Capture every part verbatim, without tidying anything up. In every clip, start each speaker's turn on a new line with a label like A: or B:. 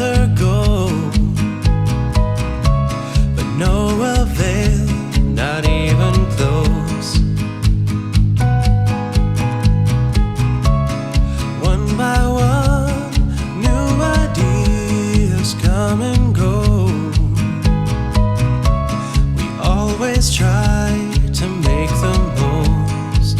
A: rather go, but no avail, not even close. One by one, new ideas come and go. We always try to make the most.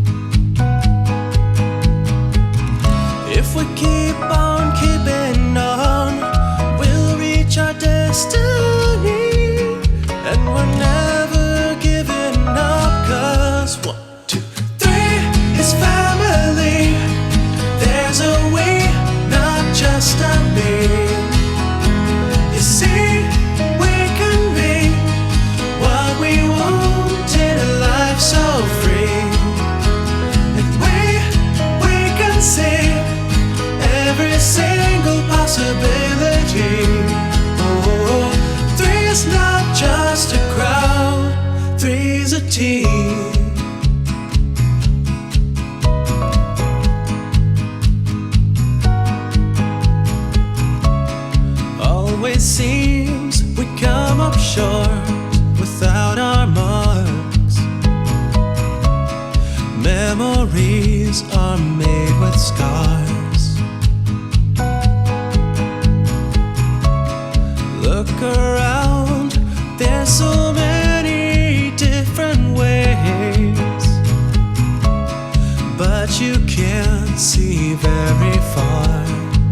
A: If we keep on keeping on, we'll reach our destiny, and we're never giving up. Cause one, two, three is family. There's a we, not just a me. You see, we can be what we want in a life so free. And we, we can see every single possibility. Oh, three is not just a crowd, three's a team. Always seems we come up short without our marks. Memories are made with scars. Look around, there's so many different ways, but you can't see very far.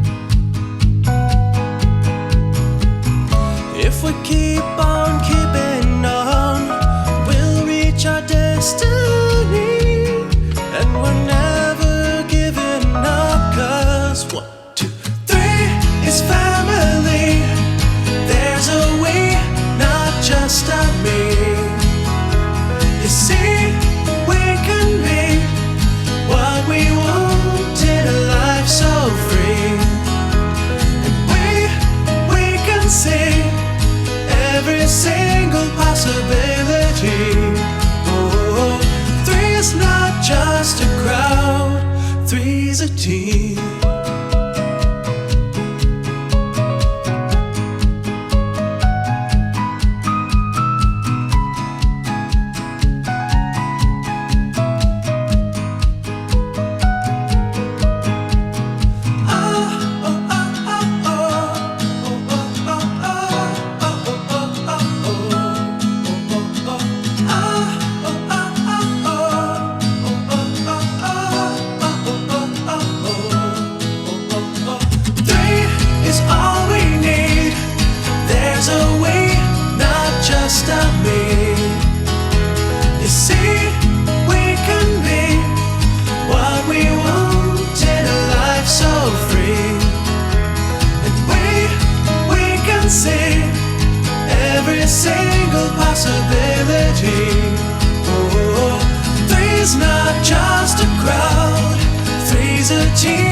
A: If we keep on keeping on, we'll reach our destiny, and we're never giving up. Cause one, two, three is family. There's a we, not just a me. You see, we can be what we want in a life so free. And we, we can see every single possibility. Oh, three is not just a crowd, three's a team. Every single possibility. Oh, three's not just a crowd, three's a team.